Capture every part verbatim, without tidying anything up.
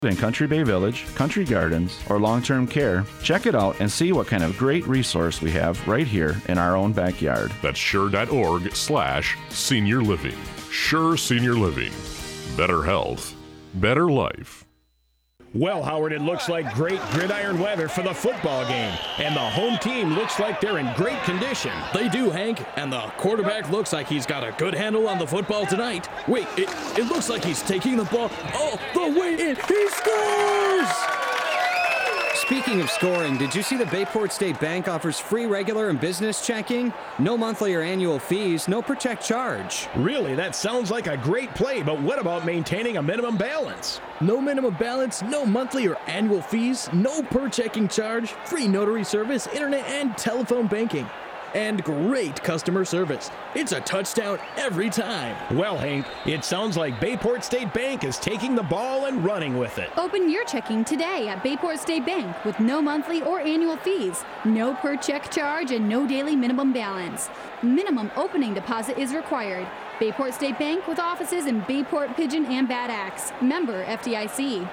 In Country Bay Village, Country Gardens, or long-term care, check it out and see what kind of great resource we have right here in our own backyard. That's sure.org slash senior living. Sure Senior Living. Better health. Better life. Well, Howard, it looks like great gridiron weather for the football game, and the home team looks like they're in great condition. They do, Hank, and the quarterback looks like he's got a good handle on the football tonight. Wait, it, it looks like he's taking the ball all the way in. He scores! Speaking of scoring, did you see the Bayport State Bank offers free regular and business checking? No monthly or annual fees, no per check charge. Really, that sounds like a great play, but what about maintaining a minimum balance? No minimum balance, no monthly or annual fees, no per checking charge, free notary service, internet and telephone banking, and great customer service. It's a touchdown every time. Well, Hank, it sounds like Bayport State Bank is taking the ball and running with it. Open your checking today at Bayport State Bank with no monthly or annual fees, no per check charge, and no daily minimum balance. Minimum opening deposit is required. Bayport State Bank with offices in Bayport, Pigeon, and Bad Axe. Member F D I C.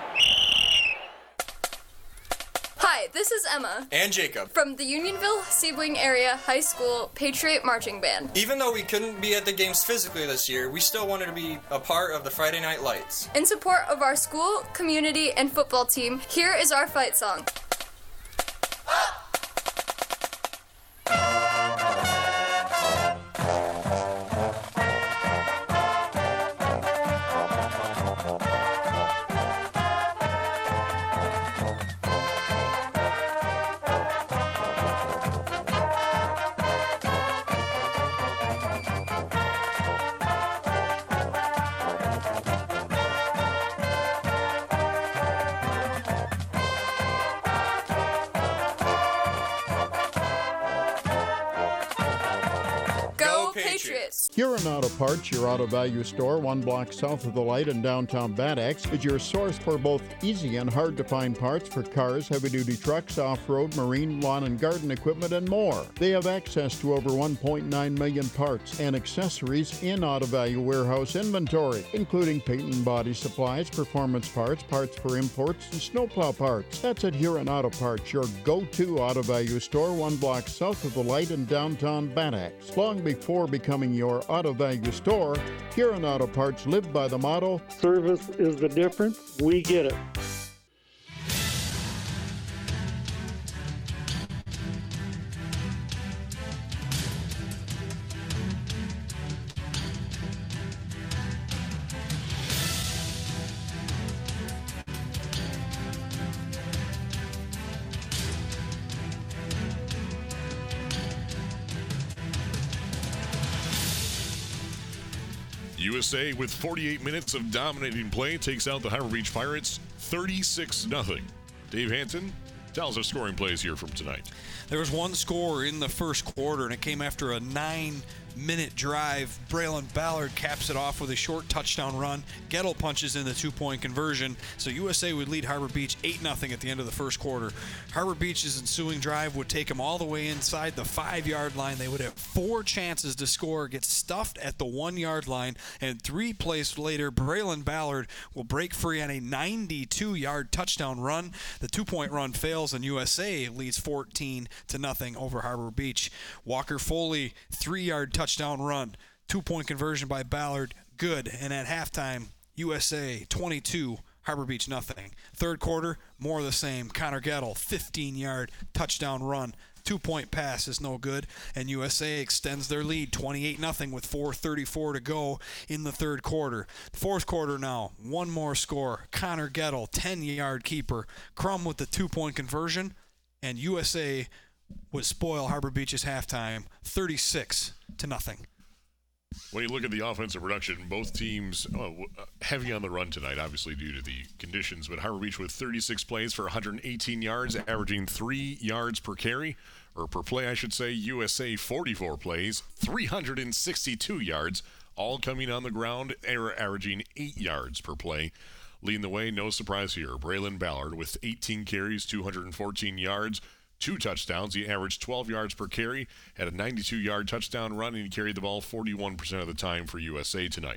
Hi, this is Emma. And Jacob. From the Unionville Sebring Area High School Patriot Marching Band. Even though we couldn't be at the games physically this year, we still wanted to be a part of the Friday Night Lights. In support of our school, community, and football team, here is our fight song. Patriots. Huron Auto Parts, your auto value store, one block south of the light in downtown Bad Axe, is your source for both easy and hard-to-find parts for cars, heavy-duty trucks, off-road, marine, lawn and garden equipment, and more. They have access to over one point nine million parts and accessories in auto value warehouse inventory, including paint and body supplies, performance parts, parts for imports, and snowplow parts. That's at Huron Auto Parts, your go-to auto value store, one block south of the light in downtown Bad Axe. Long before becoming your auto value store, Huron Auto Parts lived by the motto, service is the difference, we get it. U S A, with forty-eight minutes of dominating play, takes out the Harbor Beach Pirates thirty-six nothing. Dave Hanson, tell us our scoring plays here from tonight. There was one score in the first quarter, and it came after a nine-minute drive. Braylon Ballard caps it off with a short touchdown run. Gettle punches in the two-point conversion, so U S A would lead Harbor Beach eight nothing at the end of the first quarter. Harbor Beach's ensuing drive would take them all the way inside the five-yard line. They would have four chances to score, get stuffed at the one-yard line, and three plays later, Braylon Ballard will break free on a ninety-two-yard touchdown run. The two-point run fails, and U S A leads fourteen to nothing over Harbor Beach. Walker Foley, three-yard touchdown run. Two-point conversion by Ballard, good. And at halftime, U S A twenty-two, Harbor Beach nothing. Third quarter, more of the same. Connor Gettle, fifteen-yard touchdown run. Two-point pass is no good, and U S A extends their lead twenty-eight nothing with four thirty-four to go in the third quarter. Fourth quarter now, one more score. Connor Gettle, ten-yard keeper. Crum with the two-point conversion, and U S A would spoil Harbor Beach's halftime thirty-six to nothing. When you look at the offensive production, both teams oh, heavy on the run tonight, obviously due to the conditions, but Harbor Beach with thirty-six plays for one hundred eighteen yards, averaging three yards per carry, or per play, I should say. U S A forty-four plays, three hundred sixty-two yards, all coming on the ground, averaging eight yards per play. Leading the way, no surprise here, Braylon Ballard with eighteen carries, two hundred fourteen yards, two touchdowns. He averaged twelve yards per carry, had a ninety-two-yard touchdown run, and he carried the ball forty-one percent of the time for U S A tonight.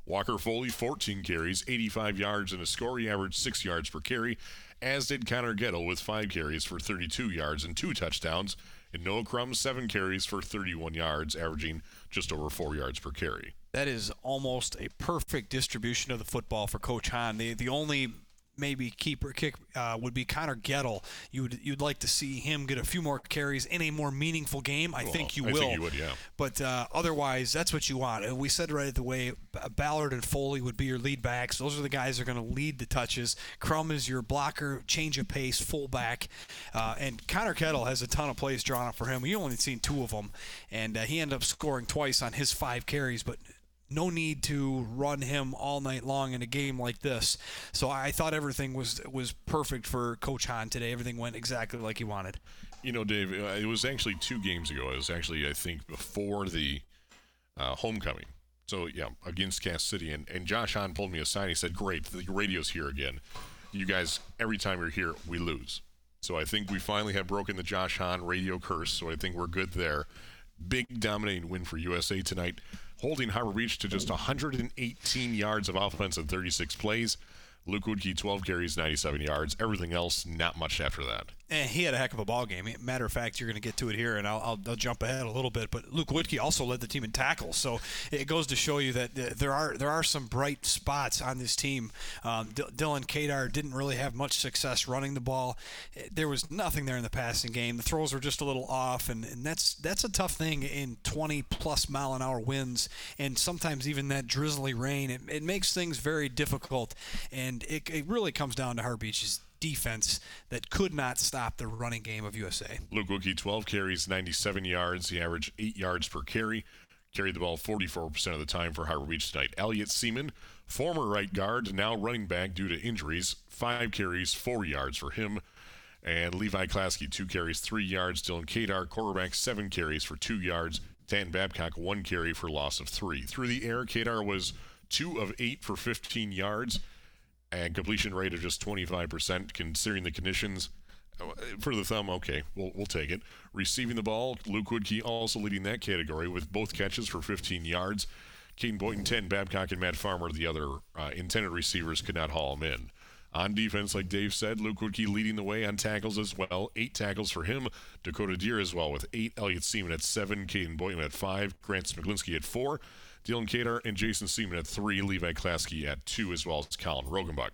Walker Foley, fourteen carries, eighty-five yards and a score. He averaged six yards per carry, as did Connor Gettle with five carries for thirty-two yards and two touchdowns. And Noah Crum, seven carries for thirty-one yards, averaging just over four yards per carry. That is almost a perfect distribution of the football for Coach Hahn. The the only maybe keeper kick uh, would be Connor Gettle. You would you'd like to see him get a few more carries in a more meaningful game. I well, think you I will. I think you would, yeah. But uh, otherwise, that's what you want. And we said right at the way, Ballard and Foley would be your lead backs. Those are the guys that are going to lead the touches. Crum is your blocker, change of pace, fullback. Uh, and Connor Gettle has a ton of plays drawn up for him. You only seen two of them, and uh, he ended up scoring twice on his five carries, but no need to run him all night long in a game like this. So I thought everything was was perfect for Coach Hahn today. Everything went exactly like he wanted. You know, Dave, it was actually two games ago. It was actually, I think, before the uh, homecoming. So, yeah, against Cass City. And, and Josh Hahn pulled me aside. He said, great, the radio's here again. You guys, every time you're here, we lose. So I think we finally have broken the Josh Hahn radio curse. So I think we're good there. Big dominating win for U S A tonight, holding Harbor Beach to just one hundred eighteen yards of offense in thirty-six plays. Luke Woodkey, twelve carries, ninety-seven yards. Everything else, not much after that. And he had a heck of a ball game. Matter of fact, you're going to get to it here, and I'll, I'll, I'll jump ahead a little bit. But Luke Woodkey also led the team in tackles, so it goes to show you that there are there are some bright spots on this team. Um, D- Dylan Kadar didn't really have much success running the ball. There was nothing there in the passing game. The throws were just a little off, and, and that's that's a tough thing in twenty plus mile an hour winds, and sometimes even that drizzly rain. It, it makes things very difficult, and it, it really comes down to Harbor Beach's defense that could not stop the running game of U S A. Luke Woodkey, twelve carries, ninety-seven yards. He averaged eight yards per carry. Carried the ball forty-four percent of the time for Harbor Beach tonight. Elliott Seaman, former right guard, now running back due to injuries. Five carries, four yards for him. And Levi Klasky, two carries, three yards. Dylan Kadar, quarterback, seven carries for two yards. Dan Babcock, one carry for loss of three. Through the air, Kadar was two of eight for fifteen yards. And completion rate of just twenty-five percent, considering the conditions. For the thumb, okay, we'll we'll take it. Receiving the ball, Luke Woodkey also leading that category with both catches for fifteen yards. Caden Boynton, ten, Babcock, and Matt Farmer, the other uh, intended receivers, could not haul him in. On defense, like Dave said, Luke Woodkey leading the way on tackles as well. Eight tackles for him. Dakota Deer as well with eight. Elliott Seaman at seven. Caden Boynton at five. Grant Smiglinski at four. Dylan Kadar and Jason Seaman at three, Levi Klasky at two, as well as Colin Rogenbach.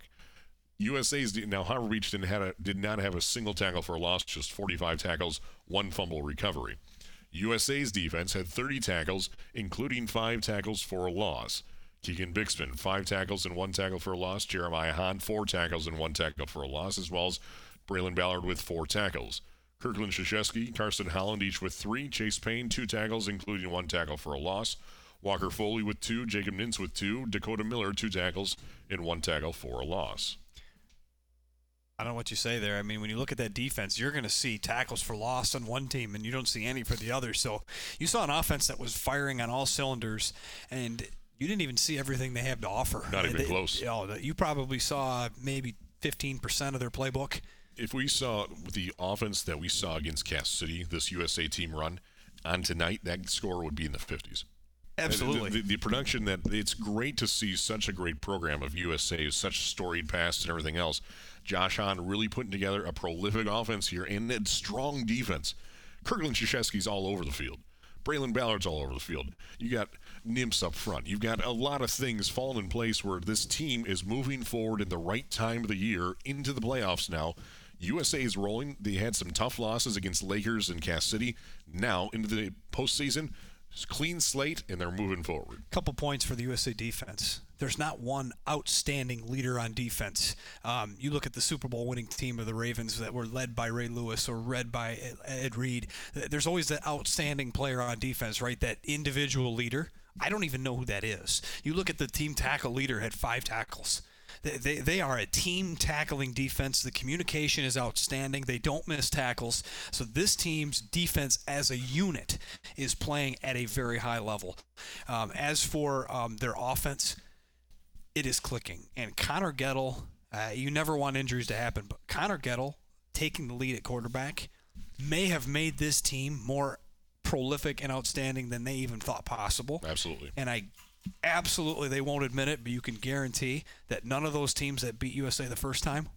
U S A's now Harbor Beach didn't have a, did not have a single tackle for a loss, just forty-five tackles, one fumble recovery. U S A's defense had thirty tackles, including five tackles for a loss. Keegan Bixman, five tackles and one tackle for a loss. Jeremiah Hahn, four tackles and one tackle for a loss, as well as Braylon Ballard with four tackles. Kirkland Krzyzewski, Carson Holland, each with three. Chase Payne, two tackles, including one tackle for a loss. Walker Foley with two, Jacob Nintz with two, Dakota Miller, two tackles, and one tackle for a loss. I don't know what you say there. I mean, when you look at that defense, you're going to see tackles for loss on one team, and you don't see any for the other. So you saw an offense that was firing on all cylinders, and you didn't even see everything they have to offer. Not even they, close. You know, you probably saw maybe fifteen percent of their playbook. If we saw the offense that we saw against Cass City, this U S A team run, on tonight, that score would be in the fifties. Absolutely. The, the, the production that it's great to see such a great program of U S A, such storied past and everything else. Josh Hahn really putting together a prolific offense here and a strong defense. Kirkland Krzyzewski's all over the field. Braylon Ballard's all over the field. You got Nimps up front. You've got a lot of things falling in place where this team is moving forward in the right time of the year into the playoffs now. U S A is rolling. They had some tough losses against Lakers and Cass City. Now into the postseason. Clean slate, and they're moving forward. Couple points for the U S A defense. There's not one outstanding leader on defense. Um, you look at the Super Bowl winning team of the Ravens that were led by Ray Lewis or led by Ed Reed. There's always that outstanding player on defense, right? That individual leader. I don't even know who that is. You look at the team tackle leader, had five tackles. They, they, they are a team tackling defense. The communication is outstanding. They don't miss tackles. So this team's defense as a unit is playing at a very high level. Um, as for um, their offense, it is clicking. And Connor Gettle, uh, you never want injuries to happen, but Connor Gettle taking the lead at quarterback may have made this team more prolific and outstanding than they even thought possible. Absolutely. And I absolutely they won't admit it, but you can guarantee that none of those teams that beat U S A the first time